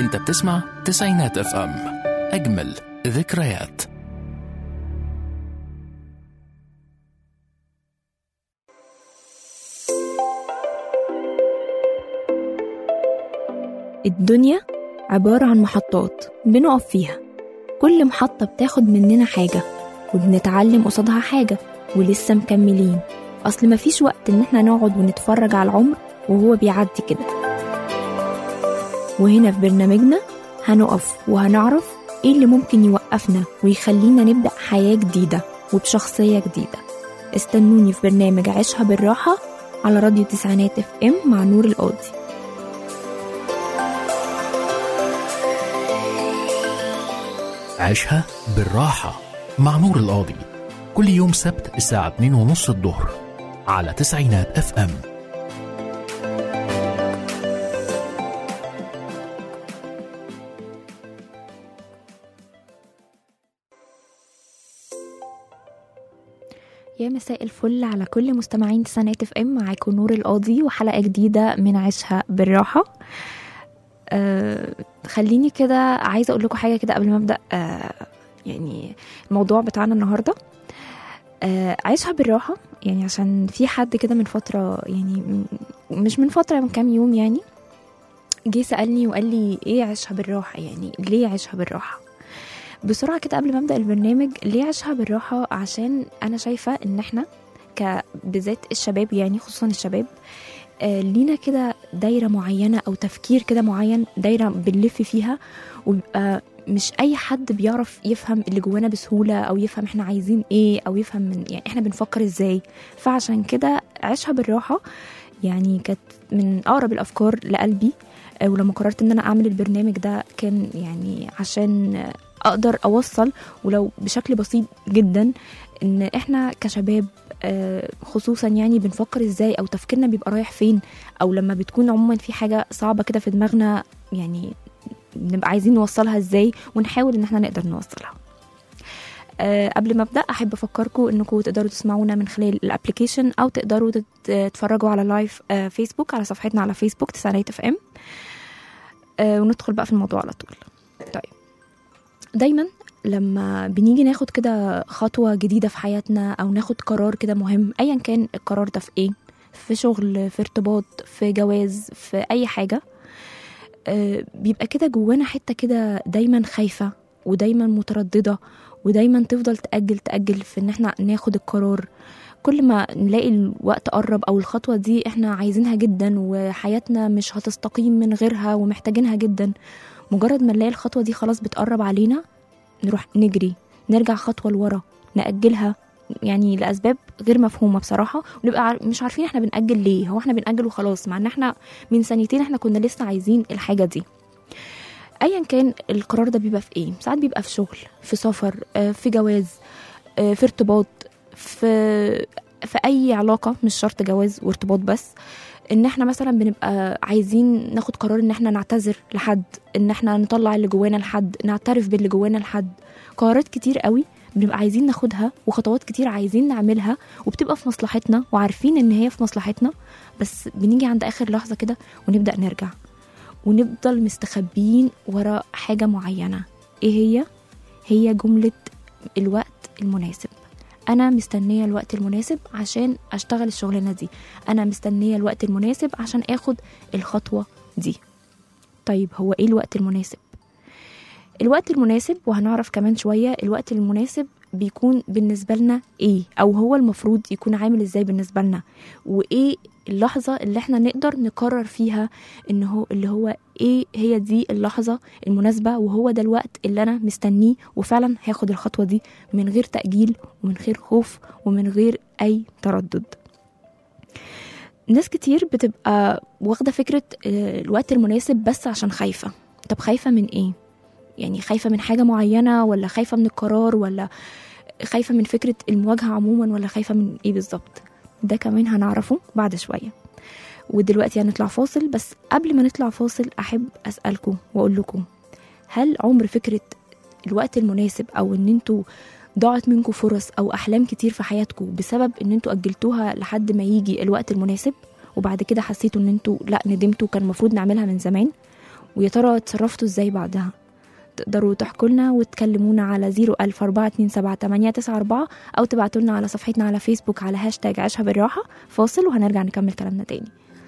انت بتسمع تسعينات اف ام، اجمل ذكريات. الدنيا عبارة عن محطات بنقف فيها، كل محطة بتاخد مننا حاجة وبنتعلم قصادها حاجة ولسه مكملين. أصل مفيش وقت إن احنا نقعد ونتفرج على العمر وهو بيعدي كده. وهنا في برنامجنا هنقف وهنعرف ايه اللي ممكن يوقفنا ويخلينا نبدأ حياة جديدة وبشخصية جديدة. استنوني في برنامج عيشها بالراحة على راديو تسعينات اف ام مع نور القاضي. عيشها بالراحة مع نور القاضي، كل يوم سبت الساعة 2:30 الظهر على تسعينات اف ام. يا مساء الفل على كل مستمعين تسعينات اف ام، معاكم نور القاضي وحلقة جديدة من عيشها بالراحة. خليني كده عايزة اقول لكم حاجة كده قبل ما ابدأ. يعني الموضوع بتاعنا النهاردة عيشها بالراحة، يعني عشان في حد كده من فترة، يعني مش من فترة، من كام يوم يعني جه سألني وقال لي ايه عيشها بالراحة، يعني ليه عيشها بالراحة؟ بسرعة كده قبل ما أبدأ البرنامج، ليه عيشها بالراحة؟ عشان أنا شايفة إن إحنا بالذات الشباب، يعني خصوصا الشباب، لينا كده دايرة معينة أو تفكير كده معين، دايرة بنلف فيها، وبيبقى مش أي حد بيعرف يفهم اللي جوانا بسهولة، أو يفهم إحنا عايزين إيه، أو يفهم من يعني إحنا بنفكر إزاي. فعشان كده عيشها بالراحة يعني كانت من أقرب الأفكار لقلبي. ولما قررت إن أنا أعمل البرنامج ده كان يعني عشان أقدر أوصل ولو بشكل بسيط جدا إن إحنا كشباب خصوصا يعني بنفكر إزاي، أو تفكيرنا بيبقى رايح فين، أو لما بتكون عموما في حاجة صعبة كده في دماغنا يعني بنبقى عايزين نوصلها إزاي، ونحاول إن إحنا نقدر نوصلها. قبل ما أبدأ أحب أفكركم إنكم تقدروا تسمعونا من خلال الابليكيشن، أو تقدروا تتفرجوا على لايف فيسبوك، على صفحتنا على فيسبوك تسعينات اف ام. وندخل بقى في الموضوع على طول. طيب، دايما لما بنيجي ناخد كده خطوة جديدة في حياتنا، أو ناخد قرار كده مهم، أيا كان القرار ده في إيه، في شغل، في ارتباط، في جواز، في أي حاجة، بيبقى كده جوانا حتة كده دايما خايفة ودايما مترددة، ودايما تفضل تأجل في إن احنا ناخد القرار. كل ما نلاقي الوقت قرب أو الخطوة دي احنا عايزينها جدا، وحياتنا مش هتستقيم من غيرها ومحتاجينها جدا، مجرد ما نلاقي الخطوة دي خلاص بتقرب علينا نروح نجري، نرجع خطوة لورا، نأجلها يعني لأسباب غير مفهومة بصراحة، ونبقى مش عارفين احنا بنأجل ليه. هو احنا بنأجل وخلاص، مع ان احنا من سنتين احنا كنا لسه عايزين الحاجة دي. ايا كان القرار ده بيبقى في ايه، ساعات بيبقى في شغل، في سفر، في جواز، في ارتباط، في اي علاقة، مش شرط جواز وارتباط بس. ان احنا مثلا بنبقى عايزين ناخد قرار ان احنا نعتذر لحد، ان احنا نطلع اللي جوانا لحد، نعترف باللي جوانا لحد. قرارات كتير قوي بنبقى عايزين ناخدها، وخطوات كتير عايزين نعملها، وبتبقى في مصلحتنا وعارفين ان هي في مصلحتنا، بس بنيجي عند اخر لحظة كده ونبدأ نرجع، ونفضل مستخبيين ورا حاجة معينة. ايه هي جملة الوقت المناسب. أنا مستنية الوقت المناسب عشان أشتغل الشغلانة دي، أنا مستنية الوقت المناسب عشان أخد الخطوة دي. طيب، هو إيه الوقت المناسب؟ الوقت المناسب، وهنعرف كمان شوية الوقت المناسب بيكون بالنسبة لنا إيه، أو هو المفروض يكون عامل إزاي بالنسبة لنا، وإيه اللحظة اللي احنا نقدر نقرر فيها إنه اللي هو إيه هي دي اللحظة المناسبة، وهو ده الوقت اللي أنا مستنيه وفعلا هاخد الخطوة دي من غير تأجيل ومن غير خوف ومن غير أي تردد. ناس كتير بتبقى واخدة فكرة الوقت المناسب بس عشان خايفة. طب خايفة من إيه؟ يعني خايفة من حاجة معينة، ولا خايفة من القرار، ولا خايفة من فكرة المواجهة عموما، ولا خايفة من إيه بالظبط؟ ده كمان هنعرفه بعد شوية. ودلوقتي هنطلع فاصل، بس قبل ما نطلع فاصل أحب أسألكم وأقول لكم، هل عمر فكرة الوقت المناسب، أو إن انتوا ضاعت منكم فرص أو أحلام كتير في حياتكم بسبب إن انتوا أجلتوها لحد ما يجي الوقت المناسب، وبعد كده حسيتوا إن انتوا لا ندمتوا، كان المفروض نعملها من زمان؟ ويا ترى اتصرفتوا ازاي بعدها؟ تقدروا تحكوا لنا وتكلمونا على 004278994 أو تبعتوا لنا على صفحتنا على فيسبوك على هاشتاج عيشها بالراحة. فاصل وهنرجع نكمل كلامنا تاني.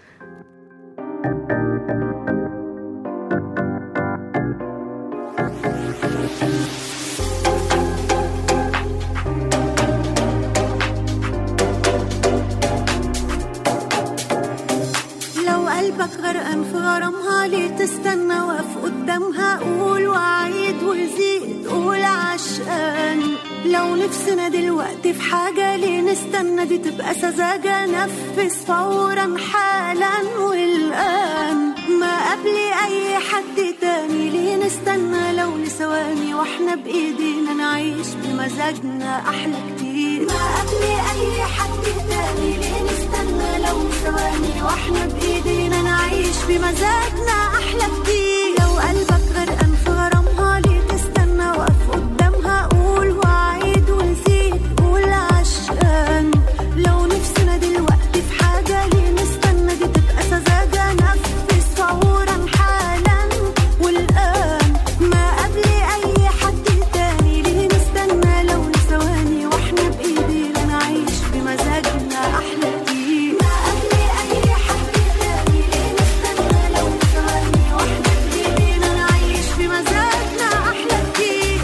قلبك غرقان في غرامها ليه تستنى واقف قدامها؟ قول وعيد وزيد قول عشقان. لو نفسنا دلوقتي في حاجة ليه نستنى؟ دي تبقى سذاجة. نفذ فورا حالا والآن ما قبل أي حد تاني. ليه نستنى لو لثواني واحنا بإيدينا نعيش بمزاجنا أحلى كتير؟ ما قبل أي حد تاني. ليه نستنى لو لثواني واحنا بإيدينا نعيش بمزاجنا أحلى كتير؟ لو قلبك غرقان في غرامها ليه تستنى واقف قدامها؟ قول وعيد وزيد قول عشقان. لو نفسنا دلوقتي في حاجة ليه نستنى؟ دي تبقى سذاجة. نفذ فورا حالا والآن ما قبل أي حد تاني. ليه نستنى لو لثواني واحنا بإيدينا نعيش بمزاجنا أحلى كتير؟ ما قبل أي حد تاني. ليه نستنى لو لثواني واحنا بإيدينا نعيش بمزاجنا أحلى كتير؟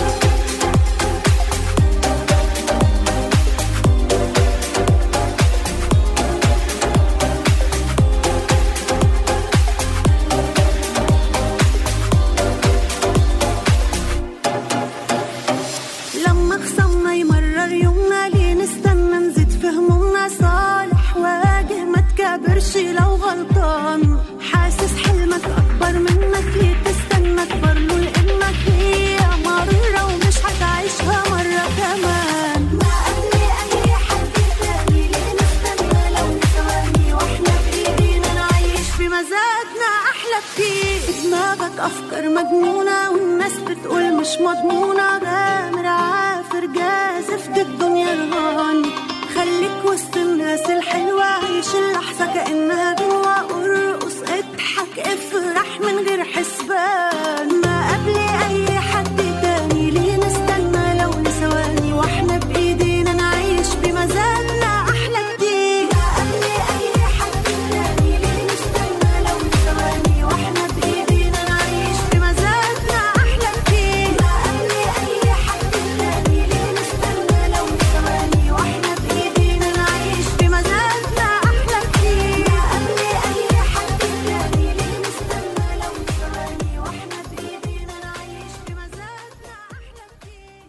لما خصمنا يمرر يومنا ليه نستنى نزيد في همومنا؟ صالح واجه ما تكابرش لو غلطان. حاسس حلمك أكبر منك ليه تستنى تبرله؟ لأنك هي مرة ومش هتعيشها مرة كمان. ما قبل أي حد تاني. ليه نستنى لو ثواني واحنا بإيدينا نعيش بمزاجنا أحلى كتير؟ في دماغك أفكار مجنونة والناس بتقول مش مضمونة. غامر عافر جازف دي الدنيا رهان. خليك وسط الناس الحلوة عيش اللحظة كأنها جوا. ارقص اضحك افرح من غير حسبان. ما قبل أي حد تاني. ليه نستنى لو لثواني واحنا بإيدينا نعيش بمزاجنا أحلى كتير؟ ما قبل أي حد تاني. ليه نستنى لو لثواني واحنا بإيدينا نعيش بمزاجنا أحلى كتير؟ ما قبل أي حد تاني. ليه نستنى لو لثواني واحنا بإيدينا نعيش بمزاجنا أحلى كتير؟ ما قبل أي حد تاني. ليه نستنى لو لثواني واحنا بإيدينا نعيش بمزاجنا أحلى كتير؟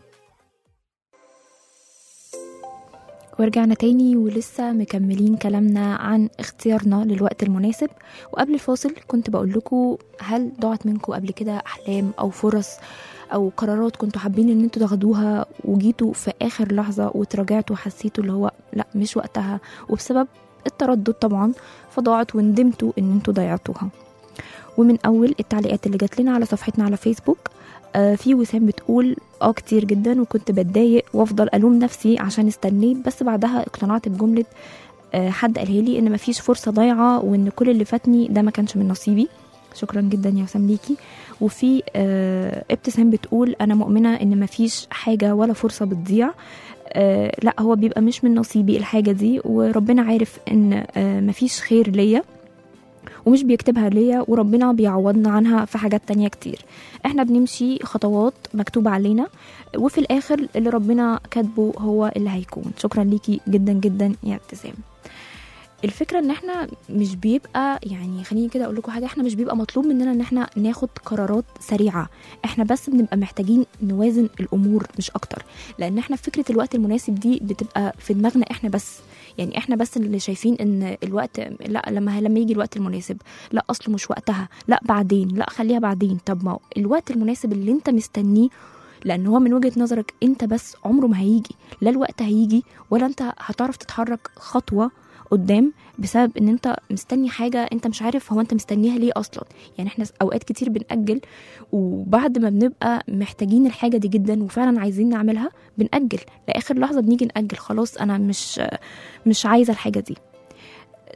ورجعنا تاني ولسه مكملين كلامنا عن اختيارنا للوقت المناسب. وقبل الفاصل كنت بقول لكم هل ضاعت منكم قبل كده أحلام أو فرص أو قرارات كنتوا حابين ان انتوا تاخدوها وجيتوا في آخر لحظة وتراجعتوا وحسيتوا اللي هو لا مش وقتها، وبسبب التردد طبعا فضاعت وندمتوا ان انتوا ضيعتوها؟ ومن أول التعليقات اللي جات لنا على صفحتنا على فيسبوك في وسام بتقول كتير جدا، وكنت بتضايق وافضل الوم نفسي عشان استنيت، بس بعدها اقتنعت بجملة حد قالها لي ان مفيش فرصة ضايعة وان كل اللي فاتني ده ما كانش من نصيبي. شكرا جدا يا وسام ليكي. وفي ابتسام بتقول انا مؤمنة ان مفيش حاجة ولا فرصة بتضيع، لا هو بيبقى مش من نصيبي الحاجة دي، وربنا عارف ان مفيش خير ليا ومش بيكتبها ليا، وربنا بيعوضنا عنها في حاجات تانية كتير. احنا بنمشي خطوات مكتوبة علينا، وفي الاخر اللي ربنا كاتبه هو اللي هيكون. شكرا ليكي جدا جدا يا ابتسام. الفكرة ان احنا مش بيبقى يعني خليني كده اقول لكم حاجة، احنا مش بيبقى مطلوب مننا ان احنا ناخد قرارات سريعة، احنا بس بنبقى محتاجين نوازن الامور مش اكتر، لان احنا فكرة الوقت المناسب دي بتبقى في دماغنا احنا بس، يعني احنا بس اللي شايفين ان الوقت لا لما يجي الوقت المناسب، لا اصله مش وقتها، لا بعدين، لا خليها بعدين. طب ما الوقت المناسب اللي انت مستنيه، لان هو من وجهة نظرك انت بس عمره ما هيجي، لا الوقت هيجي ولا انت هتعرف تتحرك خطوة قدام بسبب ان انت مستني حاجة انت مش عارف هو انت مستنيها ليه اصلا. يعني احنا اوقات كتير بنأجل، وبعد ما بنبقى محتاجين الحاجة دي جدا وفعلا عايزين نعملها بنأجل لآخر لحظة، بنيجي نأجل خلاص انا مش عايزة الحاجة دي.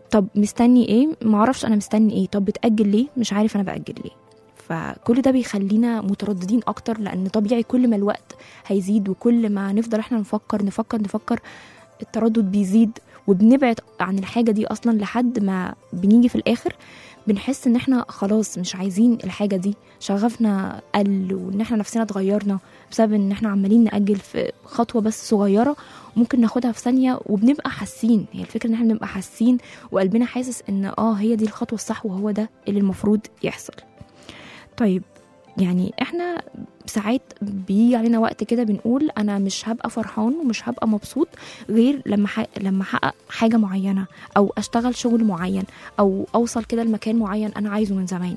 طب مستني ايه؟ معرفش انا مستني ايه. طب بتأجل ليه؟ مش عارف انا بأجل ليه. فكل ده بيخلينا مترددين اكتر، لان طبيعي كل ما الوقت هيزيد وكل ما نفضل احنا نفكر التردد بيزيد، وبنبعد عن الحاجة دي اصلا لحد ما بنيجي في الاخر بنحس ان احنا خلاص مش عايزين الحاجة دي، شغفنا قل، وان احنا نفسنا اتغيرنا بسبب ان احنا عمالين نأجل في خطوة بس صغيرة ممكن ناخدها في ثانية. وبنبقى حاسين، هي الفكرة ان احنا بنبقى حاسين وقلبنا حاسس ان هي دي الخطوة الصح وهو ده اللي المفروض يحصل. طيب يعني احنا ساعات بيجي علينا وقت كده بنقول انا مش هبقى فرحان ومش هبقى مبسوط غير لما احقق حاجة معينة، او اشتغل شغل معين، او اوصل كده لمكان معين انا عايزه من زمان.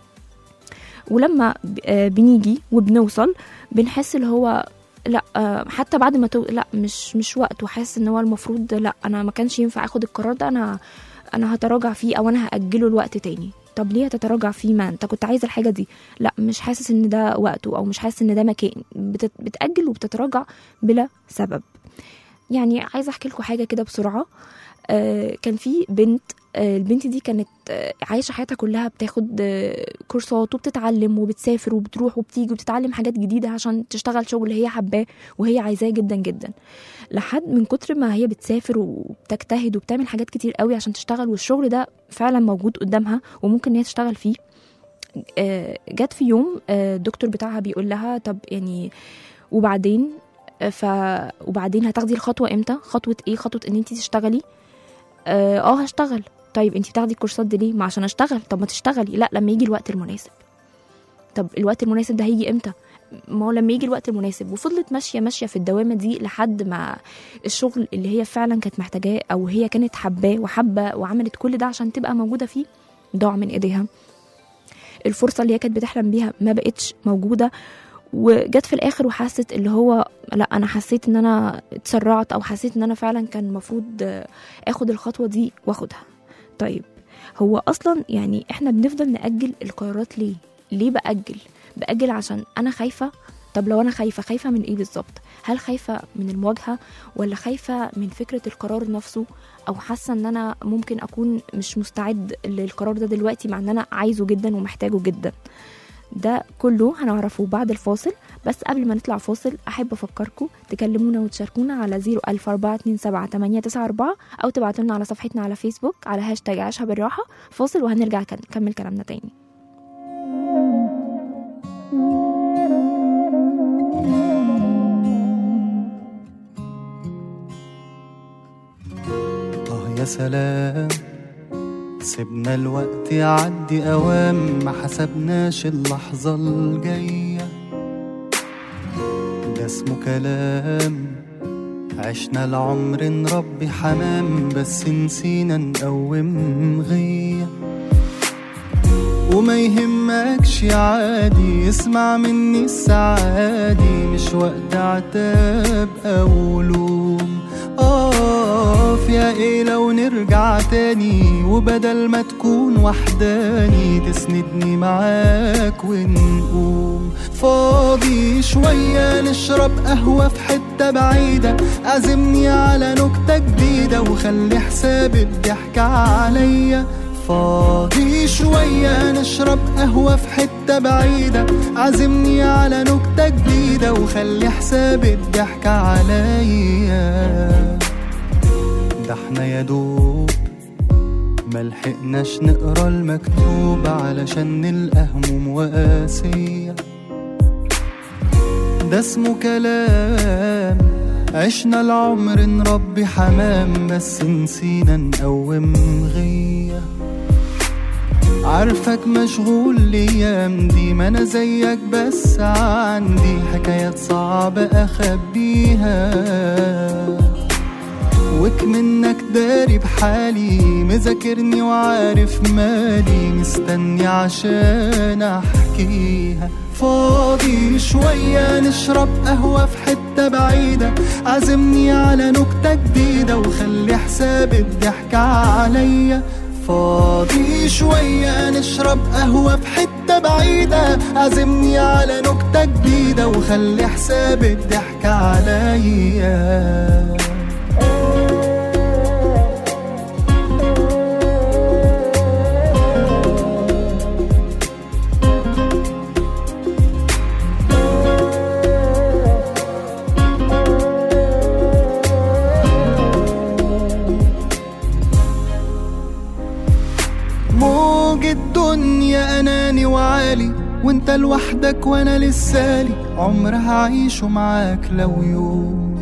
ولما بنيجي وبنوصل بنحس اللي هو لا، حتى بعد ما لا مش وقت، وحاسس ان هو المفروض لا انا ما كانش ينفع اخد القرار ده، انا هتراجع فيه او انا هأجله الوقت تاني. طب ليه هتتراجع فيه؟ ما انت كنت عايز الحاجة دي. لا مش حاسس ان ده وقته، او مش حاسس ان ده مكان. بتأجل وبتتراجع بلا سبب. يعني عايزة احكي لكم حاجة كده بسرعة. كان في بنت، البنت دي كانت عايشة حياتها كلها بتاخد كورسات وبتتعلم وبتسافر وبتروح وبتيجي وبتتعلم حاجات جديدة عشان تشتغل شغل هي حباه وهي عايزاه جدا جدا، لحد من كتر ما هي بتسافر وبتجتهد وبتعمل حاجات كتير قوي عشان تشتغل، والشغل ده فعلا موجود قدامها وممكن هي تشتغل فيه. جت في يوم الدكتور بتاعها بيقول لها طب يعني وبعدين هتاخدي الخطوة امتى؟ خطوة ايه؟ خطوة ان انتي تشتغلي. هشتغل. طيب انتي بتاخدي الكورسات دي ليه؟ ما عشان اشتغل. طب ما تشتغلي. لا، لما يجي الوقت المناسب. طب الوقت المناسب ده هيجي امتى؟ ما هو لما يجي الوقت المناسب. وفضلت ماشية في الدوامة دي لحد ما الشغل اللي هي فعلا كانت محتاجاه او هي كانت حباه وعملت كل ده عشان تبقى موجودة فيه ضاع من ايديها. الفرصة اللي هي كانت بتحلم بيها ما بقتش موجودة. وجت في الاخر وحست اللي هو لا، انا حسيت ان انا اتسرعت، او حسيت ان انا فعلا كان المفروض اخد الخطوة دي واخدها. طيب هو اصلا يعني احنا بنفضل نأجل القرارات ليه بأجل عشان انا خايفة. طب لو انا خايفة من ايه بالظبط؟ هل خايفة من المواجهة، ولا خايفة من فكرة القرار نفسه، او حاسة ان انا ممكن اكون مش مستعد للقرار ده دلوقتي مع ان انا عايزه جدا ومحتاجه جدا؟ ده كله هنعرفه بعد الفاصل. بس قبل ما نطلع فاصل أحب أفكركم تكلمونا وتشاركونا على 014278994 أو تبعتولنا على صفحتنا على فيسبوك على هاشتاج عيشها بالراحة. فاصل وهنرجع نكمل كلامنا تاني. يا سلام، سيبنا الوقت يعدي أوام، ما حسبناش اللحظة الجاية. ده اسمه كلام، عشنا العمر نربي حمام، بس نسينا نقوم غية. وما يهمكش عادي، اسمع مني السعادي، مش وقت عتاب أو لوم. يا ايه لو نرجع تاني، وبدل ما تكون وحداني تسندني معاك ونقوم. فاضي شوية نشرب قهوة في حتة بعيدة، عزمني على نكتة جديدة وخلي حساب الضحك عليا. فاضي شوية نشرب قهوة في حتة بعيدة، عزمني على نكتة جديدة وخلي حساب الضحك عليا. ده احنا يا دوب ملحقناش نقرا المكتوب علشان نلقى هموم وقاسية. ده اسمه كلام، عشنا العمر نربي حمام، بس نسينا نقوم غية. عارفك مشغول الايام دي، ما انا زيك بس عندي حكايات صعبة اخبيها. وكمنك داري بحالي، مذاكرني وعارف مالي، مستني عشان احكيها. فاضي شوية نشرب قهوة في حتة بعيدة، عزمني على نكتة جديدة وخلي حساب الضحك عليا. فاضي شوية نشرب قهوة في حتة بعيدة، عزمني على نكتة جديدة وخلي حساب الضحك عليا. موج الدنيا أناني وعالي، وانت لوحدك وانا لسالي، عمر هعيشه معاك لو يوم.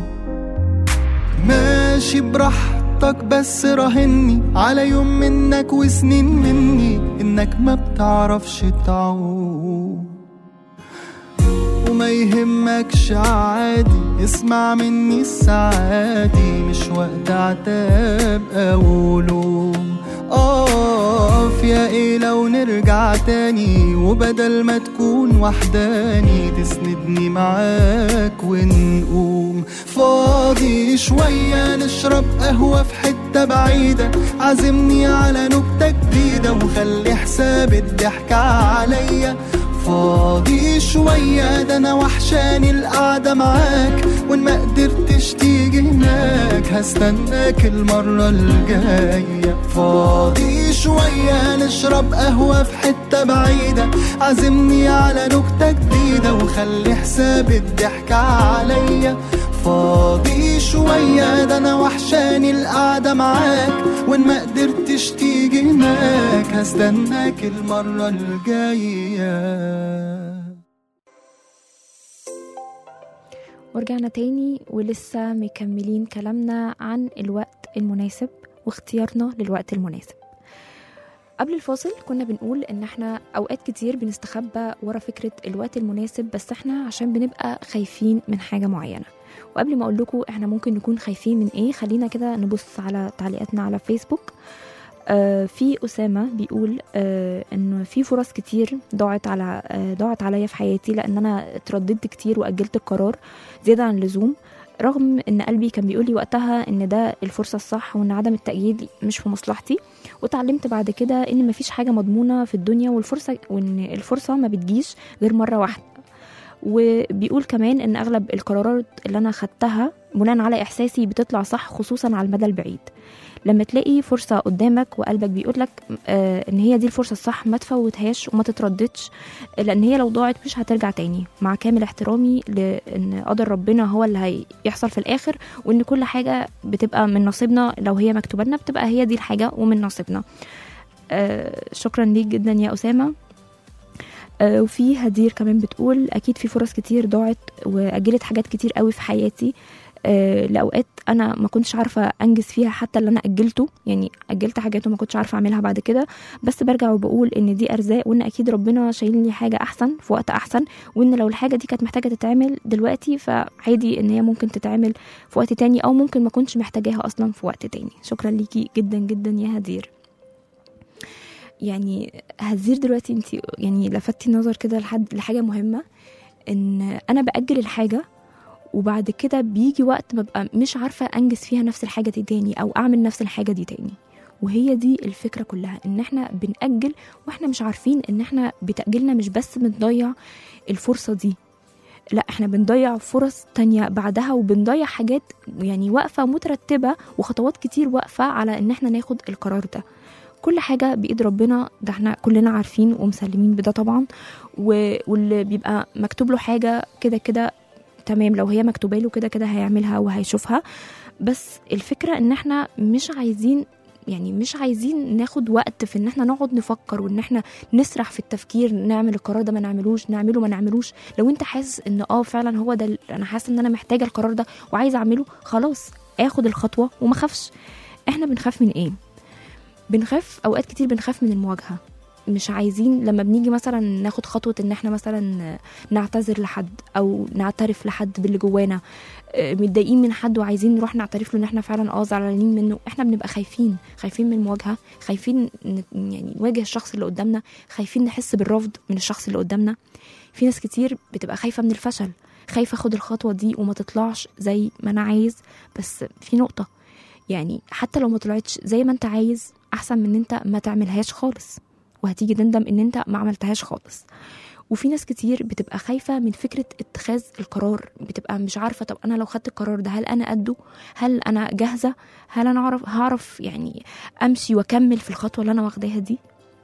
ماشي براحتك بس راهني على يوم منك وسنين مني، انك ما بتعرفش تعوم. وما يهمكش عادي، اسمع مني السعادي، مش وقت عتاب او لوم. يا ايه لو نرجع تاني، وبدل ما تكون وحداني تسندني معاك ونقوم. فاضي شوية نشرب قهوة في حتة بعيدة، عزمني على نكتة جديدة وخلي حساب الضحكة عليا. فاضي شوية ده أنا وحشاني القعدة معاك، وإن ما قدرتش تيجي هناك هستناك المرة الجاية. فاضي شوية نشرب قهوة في حتة بعيدة، عزمني على نكتة جديدة وخلي حساب الضحكة عليا. فاضي شوية ده أنا وحشاني القعدة معاك، وإن ما قدرتش تيجي هناك هستناك المرة الجاية. ورجعنا تاني ولسه مكملين كلامنا عن الوقت المناسب واختيارنا للوقت المناسب. قبل الفاصل كنا بنقول ان احنا اوقات كتير بنستخبى ورا فكرة الوقت المناسب، بس احنا عشان بنبقى خايفين من حاجة معينة. وقبل ما اقول لكم احنا ممكن نكون خايفين من ايه، خلينا كده نبص على تعليقاتنا على فيسبوك. في أسامة بيقول إنه في فرص كتير ضاعت عليا في حياتي، لأن أنا اترددت كتير وأجلت القرار زيادة عن اللزوم، رغم إن قلبي كان بيقولي وقتها إن ده الفرصة الصح وإن عدم التأجيل مش في مصلحتي. وتعلمت بعد كده إن مفيش حاجة مضمونة في الدنيا، وإن الفرصة ما بتجيش غير مرة واحدة. وبيقول كمان إن أغلب القرارات اللي أنا خدتها بناء على إحساسي بتطلع صح، خصوصا على المدى البعيد. لما تلاقي فرصة قدامك وقلبك بيقولك ان هي دي الفرصة الصح، ما تفوتهاش وما تترددش، لان هي لو ضاعت مش هترجع تاني. مع كامل احترامي لان قدر ربنا هو اللي هيحصل في الاخر، وان كل حاجة بتبقى من نصيبنا، لو هي مكتوبة لنا بتبقى هي دي الحاجة ومن نصيبنا. شكرا ليك جدا يا أسامة. وفي هدير كمان بتقول اكيد في فرص كتير ضاعت واجلت حاجات كتير قوي في حياتي، لأوقات أنا ما كنتش عارفة أنجز فيها حتى اللي أنا أجلته، يعني أجلت حاجات وما كنتش عارفة أعملها بعد كده، بس برجع وبقول إن دي أرزاق، وإن أكيد ربنا شايل لي حاجة أحسن في وقت أحسن، وإن لو الحاجة دي كانت محتاجة تتعمل دلوقتي فعادي إن هي ممكن تتعمل في وقت تاني، أو ممكن ما كنتش محتاجاها أصلا في وقت تاني. شكرا ليكي جدا جدا يا هدير. يعني هدير دلوقتي انت يعني لفتي نظر كده لحاجة مهمة، إن أنا بأجل الحاجة وبعد كده بيجي وقت ببقى مش عارفة أنجز فيها نفس الحاجة دي تاني أو أعمل نفس الحاجة دي تاني. وهي دي الفكرة كلها، إن احنا بنأجل وإحنا مش عارفين إن احنا بتأجلنا مش بس بنضيع الفرصة دي، لا احنا بنضيع فرص تانية بعدها، وبنضيع حاجات يعني واقفة مترتبة وخطوات كتير واقفة على إن احنا ناخد القرار ده. كل حاجة بإيد ربنا، ده احنا كلنا عارفين ومسلمين بده طبعا. واللي بيبقى مكتوب له حاجة كده كده تمام، لو هي مكتوبة له كده كده هيعملها وهيشوفها. بس الفكرة ان احنا مش عايزين ناخد وقت في ان احنا نقعد نفكر وان احنا نسرح في التفكير، نعمل القرار ده ما نعملوش، نعمله ما نعملوش. لو انت حاسس ان فعلا هو ده، انا حاسس ان انا محتاجة القرار ده وعايز اعمله، خلاص اخد الخطوة وما خافش. احنا بنخاف من ايه؟ اوقات كتير بنخاف من المواجهة. مش عايزين لما بنيجي مثلا ناخد خطوة ان احنا مثلا نعتذر لحد او نعترف لحد باللي جوانا، متضايقين من حد وعايزين نروح نعترف له ان احنا فعلا زعلانين منه، احنا بنبقى خايفين من المواجهة، خايفين يعني نواجه الشخص اللي قدامنا، خايفين نحس بالرفض من الشخص اللي قدامنا. في ناس كتير بتبقى خايفة من الفشل، خايفة اخد الخطوة دي وما تطلعش زي ما انا عايز. بس في نقطة، يعني حتى لو ما طلعتش زي ما انت عايز احسن من ان انت ما تعملهاش خالص وهتيجي تندم ان انت ما عملتهاش خالص. وفي ناس كتير بتبقى خايفة من فكرة اتخاذ القرار، بتبقى مش عارفة طب انا لو خدت القرار ده هل انا قده، هل انا جاهزة، هل انا هعرف يعني امشي واكمل في الخطوة اللي انا واخداها دي.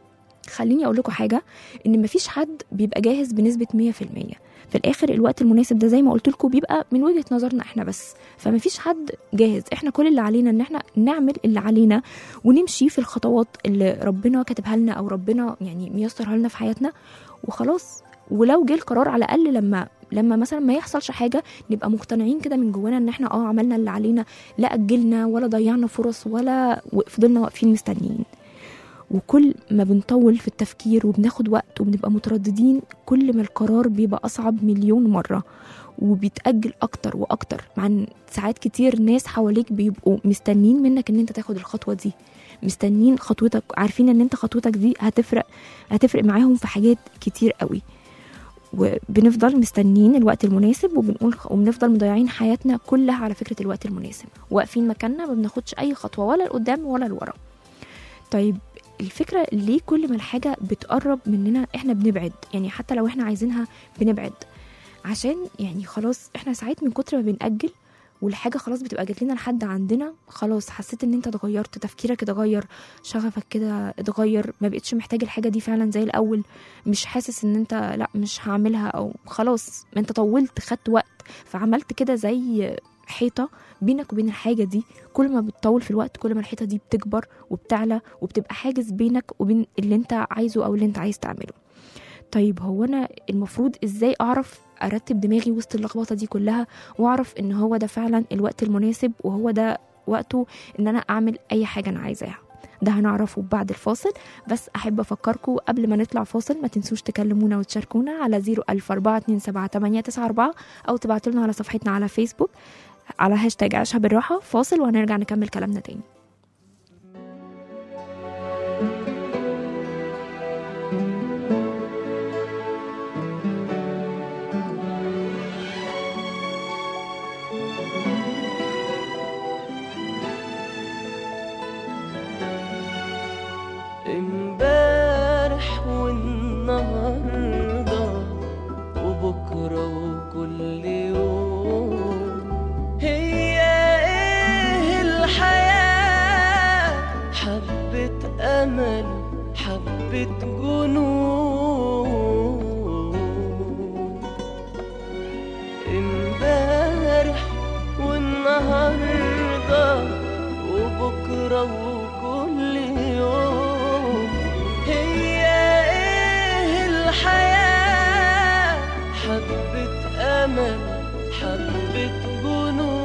خليني اقول لكم حاجه، ان مفيش حد بيبقى جاهز بنسبه 100%. في الاخر الوقت المناسب ده زي ما قلت لكم بيبقى من وجهه نظرنا احنا بس، فمفيش حد جاهز. احنا كل اللي علينا ان احنا نعمل اللي علينا ونمشي في الخطوات اللي ربنا كاتبها لنا او ربنا يعني ميسرها لنا في حياتنا وخلاص. ولو جه القرار على الاقل لما مثلا ما يحصلش حاجه نبقى مقتنعين كده من جوانا ان احنا عملنا اللي علينا، لا اجلنا ولا ضيعنا فرص ولا فضلنا واقفين مستنيين. وكل ما بنطول في التفكير وبناخد وقت وبنبقى مترددين، كل ما القرار بيبقى أصعب مليون مرة وبيتأجل أكتر وأكتر. مع إن ساعات كتير ناس حواليك بيبقوا مستنين منك إن أنت تاخد الخطوة دي، مستنين خطوتك، عارفين إن أنت خطوتك دي هتفرق معاهم في حاجات كتير قوي. وبنفضل مستنين الوقت المناسب وبنفضل مضيعين حياتنا كلها على فكرة الوقت المناسب، واقفين مكاننا ما بناخدش أي خطوة ولا لقدام ولا لورا. طيب الفكرة ليه كل ما الحاجة بتقرب مننا احنا بنبعد؟ يعني حتى لو احنا عايزينها بنبعد، عشان يعني خلاص احنا ساعات من كتر ما بنأجل والحاجة خلاص بتبقى جات لنا لحد عندنا، خلاص حسيت ان انت اتغيرت، تفكيرك اتغير، شغفك كده اتغير، ما بقتش محتاج الحاجة دي فعلا زي الاول، مش حاسس ان انت لا مش هعملها، او خلاص ما انت طولت خدت وقت فعملت كده زي حيطة بينك وبين الحاجة دي. كل ما بتطول في الوقت كل ما الحيطة دي بتكبر وبتعلى وبتبقى حاجز بينك وبين اللي انت عايزه او اللي انت عايز تعمله. طيب هو انا المفروض ازاي اعرف ارتب دماغي وسط اللخبطة دي كلها واعرف ان هو ده فعلا الوقت المناسب وهو ده وقته ان انا اعمل اي حاجة انا عايزاها؟ ده هنعرفه بعد الفاصل. بس احب افكركم قبل ما نطلع فاصل ما تنسوش تكلمونا وتشاركونا على 004278994 او تبعتوا لنا على صفحتنا على فيسبوك على هاشتاج عيشها بالراحة. فاصل وهنرجع نكمل كلامنا تاني. امبارح والنهاردة وبكرة وكل يوم، هي ايه الحياة؟ حبة أمل حبة جنون. امبارح والنهاردة وبكرة وكل يوم، هي ايه الحياة؟ حبة أمل حبة جنون.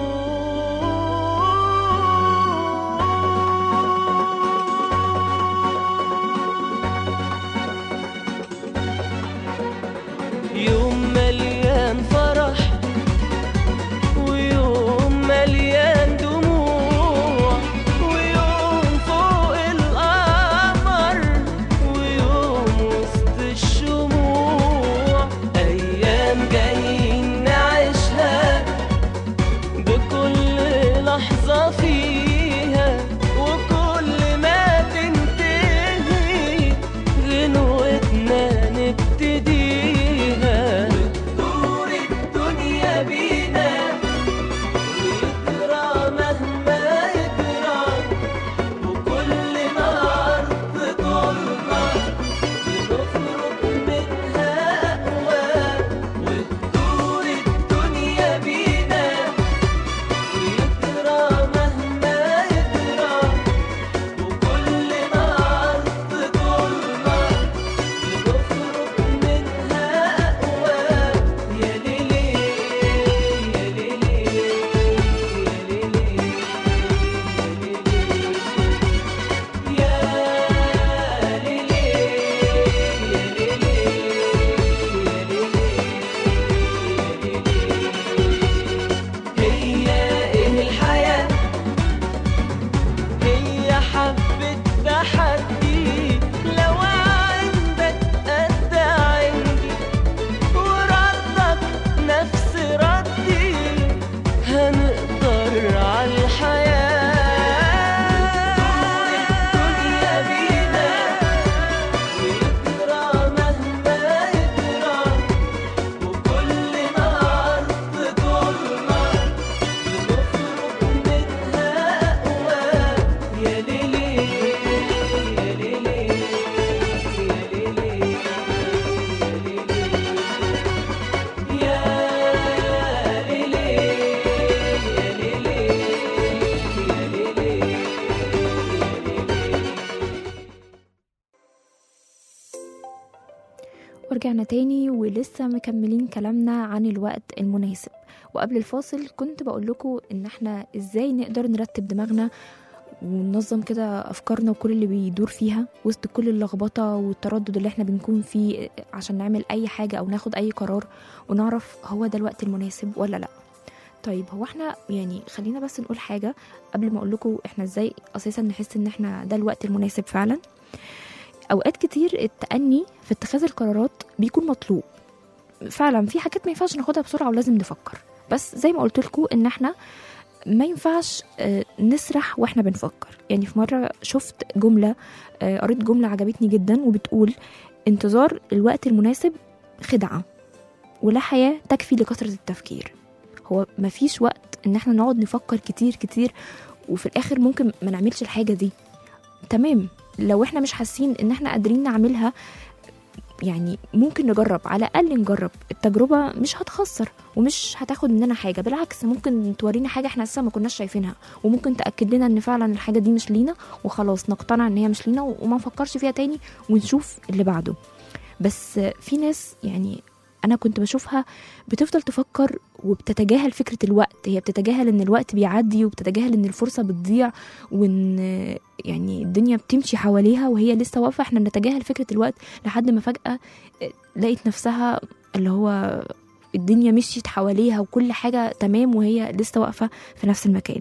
ورجعنا تاني ولسه مكملين كلامنا عن الوقت المناسب. وقبل الفاصل كنت بقول لكم ان احنا ازاي نقدر نرتب دماغنا وننظم كده افكارنا وكل اللي بيدور فيها وسط كل اللخبطه والتردد اللي احنا بنكون فيه عشان نعمل اي حاجه او ناخد اي قرار ونعرف هو ده الوقت المناسب ولا لا. طيب هو احنا يعني خلينا بس نقول حاجه قبل ما اقول لكم احنا ازاي اساسا نحس ان احنا ده الوقت المناسب فعلا. اوقات كتير التأني في اتخاذ القرارات بيكون مطلوب فعلا، في حاجات ما ينفعش ناخدها بسرعه ولازم نفكر، بس زي ما قلت لكم ان احنا ما ينفعش نسرح واحنا بنفكر. يعني في مره شفت جمله، قريت جمله عجبتني جدا وبتقول انتظار الوقت المناسب خدعه ولا حياه تكفي لكثره التفكير. هو ما فيش وقت ان احنا نقعد نفكر كتير كتير وفي الاخر ممكن ما نعملش الحاجه دي. تمام، لو احنا مش حاسين ان احنا قادرين نعملها يعني ممكن نجرب، على الاقل نجرب. التجربه مش هتخسر ومش هتاخد مننا حاجه، بالعكس ممكن تورينا حاجه احنا لسه ما كناش شايفينها، وممكن تاكد لنا ان فعلا الحاجه دي مش لينا وخلاص نقتنع ان هي مش لينا وما نفكرش فيها تاني ونشوف اللي بعده. بس في ناس يعني انا كنت بشوفها بتفضل تفكر وبتتجاهل فكرة الوقت، هي بتتجاهل ان الوقت بيعدي وبتتجاهل ان الفرصة بتضيع وان يعني الدنيا بتمشي حواليها وهي لسه واقفة. احنا بنتجاهل فكرة الوقت لحد ما فجأة لقيت نفسها اللي هو الدنيا مشيت حواليها وكل حاجة تمام وهي لسه واقفة في نفس المكان.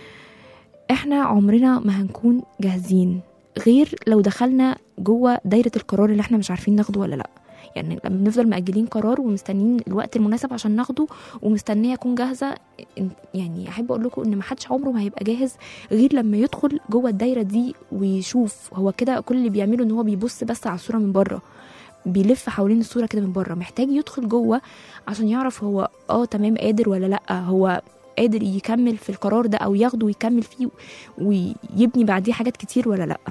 احنا عمرنا ما هنكون جاهزين غير لو دخلنا جوه دايرة القرار اللي احنا مش عارفين ناخده ولا لا. يعني لما بنفضل مأجلين قرار ومستنيين الوقت المناسب عشان ناخده ومستنيه اكون جاهزه، يعني احب اقول لكم ان ما حدش عمره ما هيبقى جاهز غير لما يدخل جوه الدايره دي ويشوف. هو كده كل اللي بيعمله ان هو بيبص بس على الصوره من بره، بيلف حوالين الصوره كده من بره. محتاج يدخل جوه عشان يعرف هو تمام قادر ولا لا، هو قادر يكمل في القرار ده او ياخده ويكمل فيه ويبني بعديه حاجات كتير ولا لا.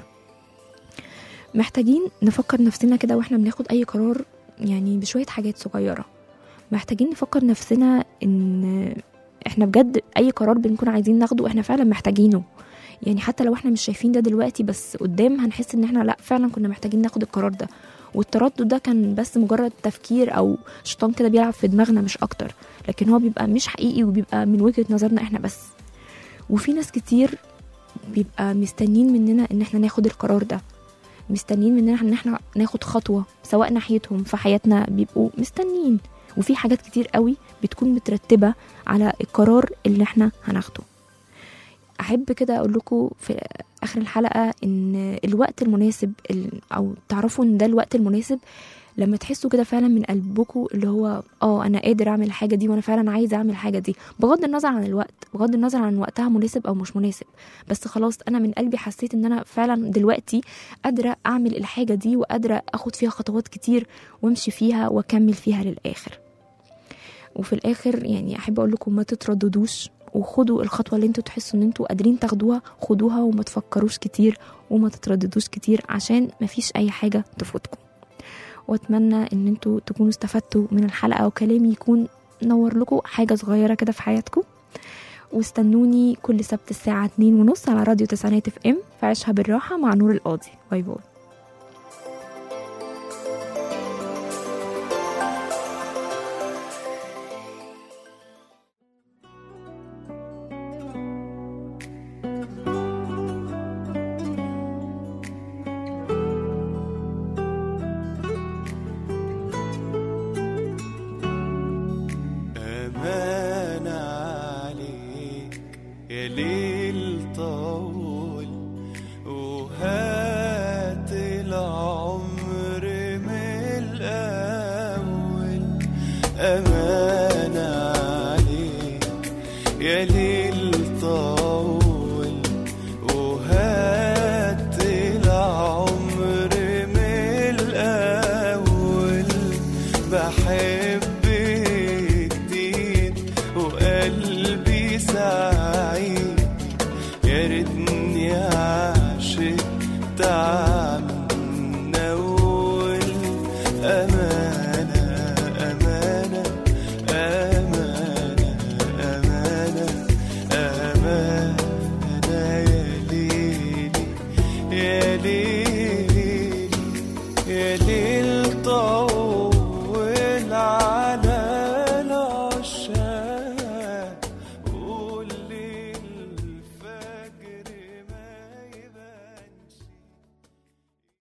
محتاجين نفكر نفسنا كده واحنا بناخد اي قرار يعني بشوية حاجات صغيرة. محتاجين نفكر نفسنا ان احنا بجد اي قرار بنكون عايزين ناخده احنا فعلا محتاجينه، يعني حتى لو احنا مش شايفين ده دلوقتي بس قدام هنحس ان احنا لا فعلا كنا محتاجين ناخد القرار ده، والتردد ده كان بس مجرد تفكير او شيطان كده بيلعب في دماغنا مش اكتر، لكن هو بيبقى مش حقيقي وبيبقى من وجهة نظرنا احنا بس. وفي ناس كتير بيبقى مستنين مننا ان احنا ناخد القرار ده، مستنين مننا ان احنا ناخد خطوة سواء ناحيتهم في حياتنا، بيبقوا مستنين. وفي حاجات كتير قوي بتكون مترتبة على القرار اللي احنا هناخده. احب كده اقول لكم في اخر الحلقة ان الوقت المناسب او تعرفوا ان ده الوقت المناسب لما تحسوا كده فعلا من قلبكم اللي هو انا قادر اعمل الحاجه دي وانا فعلا عايزه اعمل الحاجه دي، بغض النظر عن الوقت، بغض النظر عن وقتها مناسب او مش مناسب، بس خلاص انا من قلبي حسيت ان انا فعلا دلوقتي قادره اعمل الحاجه دي وقادره اخد فيها خطوات كتير وامشي فيها واكمل فيها للاخر. وفي الاخر يعني احب اقول لكم ما تترددوش وخدوا الخطوه اللي انتوا تحسوا ان انتوا قادرين تاخدوها، خدوها وما تفكروش كتير وما تترددوش كتير عشان مفيش اي حاجه تفوتكم. واتمنى ان انتوا تكونوا استفدتوا من الحلقة وكلامي يكون نور لكم حاجة صغيرة كده في حياتكم. واستنوني كل سبت الساعة 2:30 على راديو 9 FM في عيشها بالراحة مع نور القاضي. باي باي.